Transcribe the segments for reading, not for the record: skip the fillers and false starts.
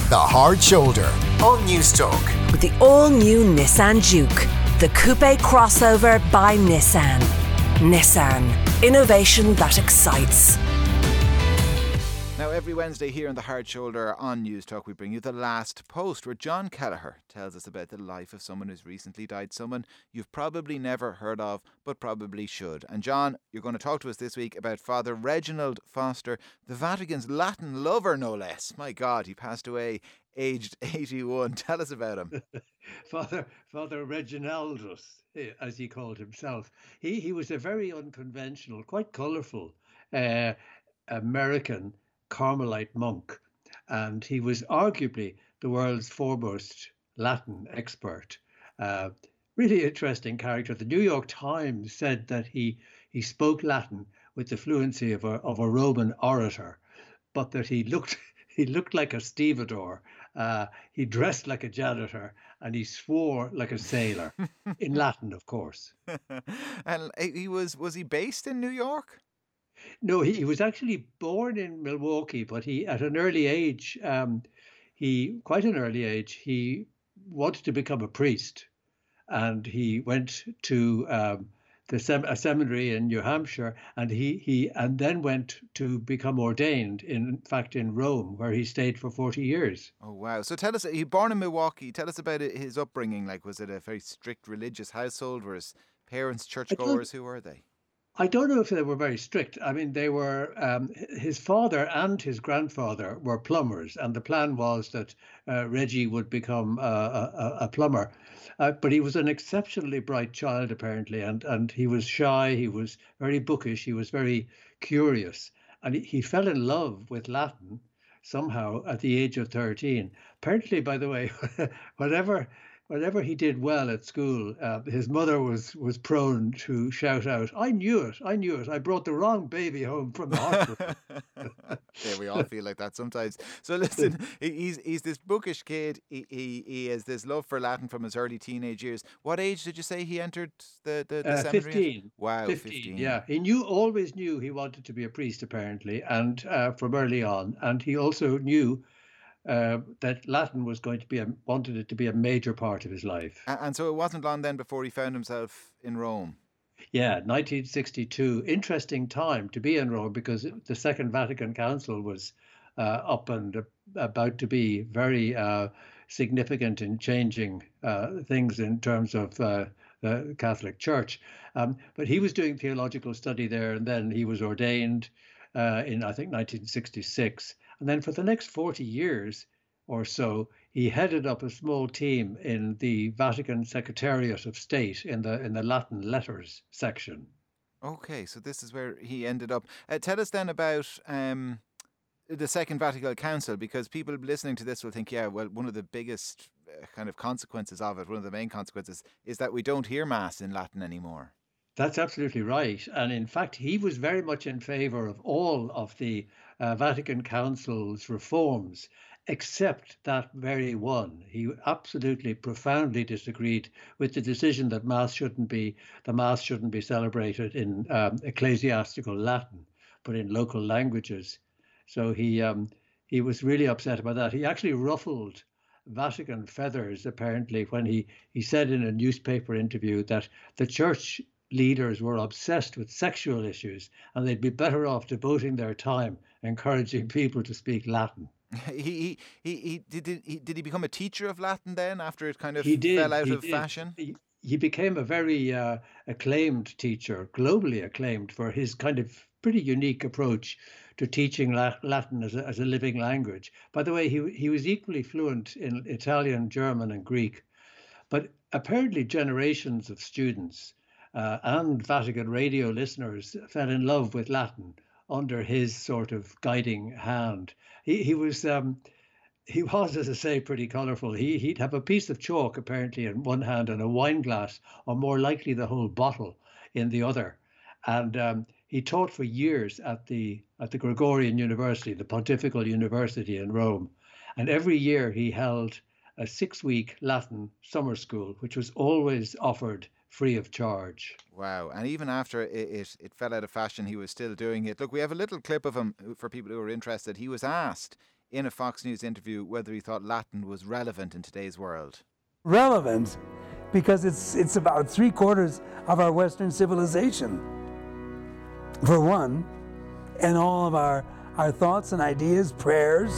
The Hard Shoulder on News Talk. With the all-new Nissan Juke, the coupe crossover by Nissan. Nissan, innovation that excites. Now, every Wednesday here on The Hard Shoulder on News Talk, we bring you The Last Post, where John Kelleher tells us about the life of someone who's recently died, someone you've probably never heard of, but probably should. And John, you're going to talk to us this week about Father Reginald Foster, the Vatican's Latin lover, no less. My God, he passed away aged 81. Tell us about him. Father Reginaldus, as he called himself. He was a very unconventional, quite colourful American Carmelite monk, and he was arguably the world's foremost Latin expert. Really interesting character. The New York Times said that he spoke Latin with the fluency of a Roman orator, but that he looked like a stevedore. He dressed like a janitor, and he swore like a sailor, in Latin, of course. And was he based in New York? No, he was actually born in Milwaukee, but at an early age, quite an early age, he wanted to become a priest, and he went to a seminary in New Hampshire, and he then went to become ordained, in fact, in Rome, where he stayed for 40 years. Oh, wow. So tell us, he born in Milwaukee. Tell us about his upbringing. Like, was it a very strict religious household? Were his parents churchgoers? Who were they? I don't know if they were very strict. I mean, they were, his father and his grandfather were plumbers, and the plan was that Reggie would become a plumber. But he was an exceptionally bright child, apparently, and he was shy, he was very bookish, he was very curious. And he fell in love with Latin somehow at the age of 13. Apparently, by the way, whenever he did well at school, his mother was prone to shout out, I knew it, I brought the wrong baby home from the hospital. Yeah, we all feel like that sometimes. So listen, he's this bookish kid. He has this love for Latin from his early teenage years. What age did you say he entered the seminary? 15. Wow, 15, yeah. He always knew he wanted to be a priest, apparently, and from early on. And he also knew that Latin was going to be wanted it to be a major part of his life. And so it wasn't long then before he found himself in Rome. Yeah, 1962. Interesting time to be in Rome, because the Second Vatican Council was up and about to be very significant in changing things in terms of the Catholic Church. But he was doing theological study there, and then he was ordained in, I think, 1966. And then for the next 40 years or so, he headed up a small team in the Vatican Secretariat of State in the Latin letters section. Okay, so this is where he ended up. Tell us then about the Second Vatican Council, because people listening to this will think, yeah, well, one of the biggest kind of consequences of it, one of the main consequences, is that we don't hear Mass in Latin anymore. That's absolutely right. And in fact, he was very much in favor of all of the Vatican Council's reforms, except that very one. He absolutely profoundly disagreed with the decision that the Mass shouldn't be celebrated in ecclesiastical Latin, but in local languages. So he was really upset about that. He actually ruffled Vatican feathers, apparently, when he said in a newspaper interview that the church leaders were obsessed with sexual issues, and they'd be better off devoting their time encouraging people to speak Latin. Did he become a teacher of Latin then, after it kind of fell out of fashion? He became a very acclaimed teacher, globally acclaimed, for his kind of pretty unique approach to teaching Latin as a living language. By the way, he was equally fluent in Italian, German, and Greek. But apparently generations of students and Vatican radio listeners fell in love with Latin under his sort of guiding hand. He was, as I say, pretty colourful. He'd have a piece of chalk apparently in one hand and a wine glass, or more likely the whole bottle, in the other. And he taught for years at the Gregorian University, the Pontifical University in Rome. And every year he held a 6-week Latin summer school, which was always offered free of charge. Wow. And even after it fell out of fashion, he was still doing it. Look, we have a little clip of him for people who are interested. He was asked in a Fox News interview whether he thought Latin was relevant in today's world. Relevant because it's about 3/4 of our Western civilization, for one, and all of our thoughts and ideas, prayers,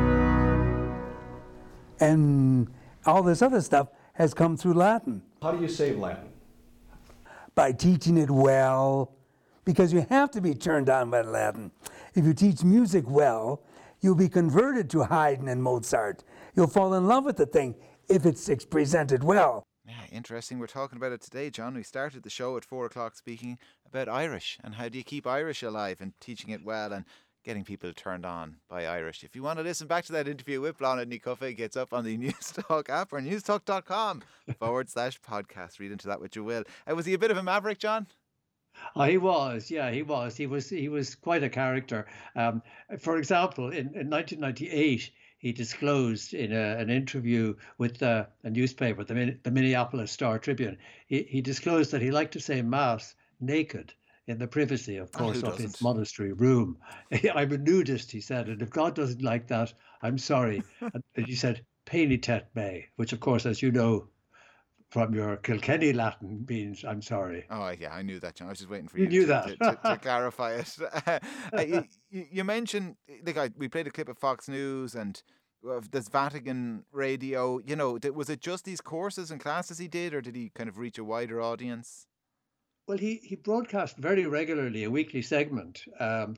and all this other stuff has come through Latin. How do you save Latin? By teaching it well, because you have to be turned on by Latin. If you teach music well, you'll be converted to Haydn and Mozart. You'll fall in love with the thing if it's presented well. Yeah, interesting. We're talking about it today, John. We started the show at 4 o'clock speaking about Irish and how do you keep Irish alive and teaching it well and getting people turned on by Irish. If you want to listen back to that interview with Bláthnaid Ní Chofaigh, it's up on the Newstalk app or newstalk.com/podcast. Read into that what you will. Was he a bit of a maverick, John? Oh, he was. Yeah, he was. He was quite a character. For example, in 1998, he disclosed in an interview with a newspaper, the Minneapolis Star-Tribune, he disclosed that he liked to say Mass naked in the privacy, of course, of his monastery room. I'm a nudist, he said, and if God doesn't like that, I'm sorry. And he said, "Penitet me," which, of course, as you know, from your Kilkenny Latin means "I'm sorry." Oh, yeah, I knew that, John. I was just waiting for you knew to clarify it. You mentioned, we played a clip of Fox News and there's Vatican Radio. You know, was it just these courses and classes he did, or did he kind of reach a wider audience? Well, he broadcast very regularly a weekly segment on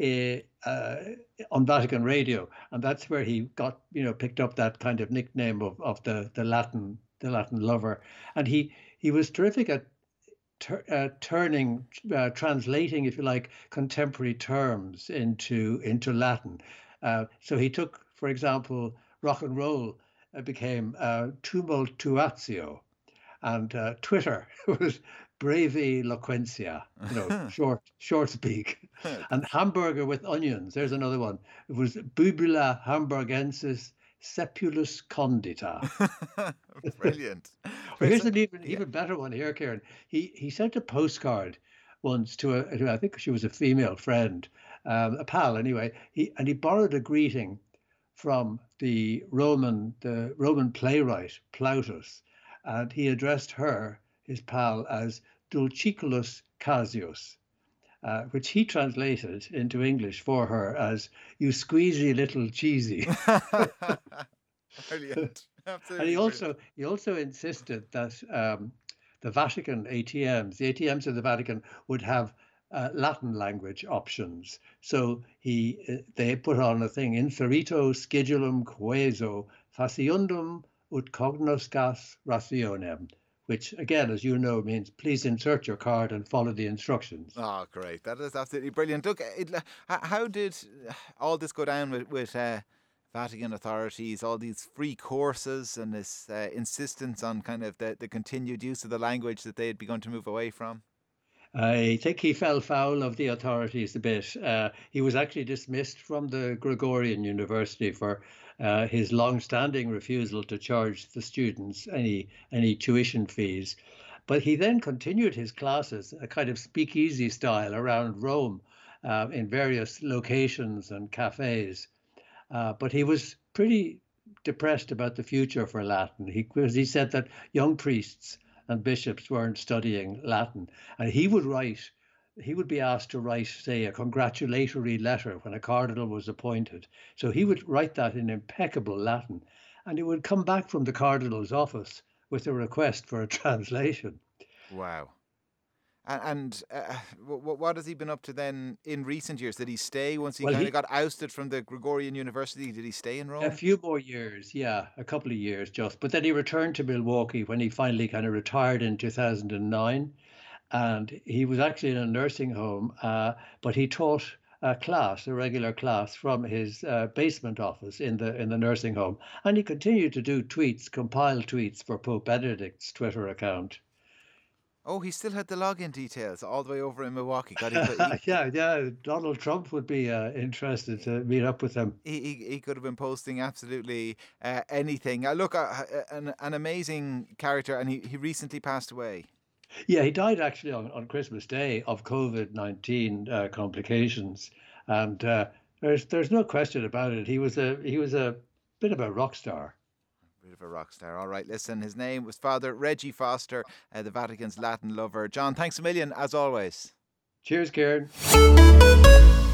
Vatican Radio, and that's where he got picked up that kind of nickname of the Latin lover, and he was terrific at translating, if you like, contemporary terms into Latin. So he took, for example, rock and roll became tumultuatio, and Twitter was brevi loquentia, short speak. And hamburger with onions, there's another one. It was bubula hamburgensis sepulus condita. Brilliant. Well, here's an even better one here, Kieran. He sent a postcard once to I think she was a female friend, a pal anyway. He borrowed a greeting from the Roman playwright Plautus, and he addressed her, his pal, as Dulciculus Casius, which he translated into English for her as "you squeezy little cheesy." Brilliant. Absolutely. And he also insisted that the Vatican ATMs, the ATMs of the Vatican, would have Latin language options. So they put on a thing: inserito schedulum queso faciundum ut cognoscas rationem, which, again, as you know, means please insert your card and follow the instructions. Oh, great. That is absolutely brilliant. Look, how did all this go down with Vatican authorities, all these free courses and this insistence on kind of the continued use of the language that they had begun to move away from? I think he fell foul of the authorities a bit. He was actually dismissed from the Gregorian University for his long-standing refusal to charge the students any tuition fees. But he then continued his classes, a kind of speakeasy style, around Rome in various locations and cafes. But he was pretty depressed about the future for Latin. He said that young priests and bishops weren't studying Latin, and he would be asked to write, say, a congratulatory letter when a cardinal was appointed. So he would write that in impeccable Latin, and it would come back from the cardinal's office with a request for a translation. Wow. And what has he been up to then in recent years? Did he stay once he got ousted from the Gregorian University? Did he stay in Rome? A few more years, yeah, a couple of years just. But then he returned to Milwaukee when he finally kind of retired in 2009. And he was actually in a nursing home, but he taught a regular class from his basement office in the nursing home. And he continued to do compile tweets for Pope Benedict's Twitter account. Oh, he still had the login details all the way over in Milwaukee. Yeah. Donald Trump would be interested to meet up with him. He could have been posting absolutely anything. Look, an amazing character, and he recently passed away. Yeah, he died actually on Christmas Day of COVID-19 complications. And There's no question about it. He was a bit of a rock star. Bit of a rock star. All right, listen, his name was Father Reggie Foster, the Vatican's Latin lover. John, thanks a million, as always. Cheers, Kieran.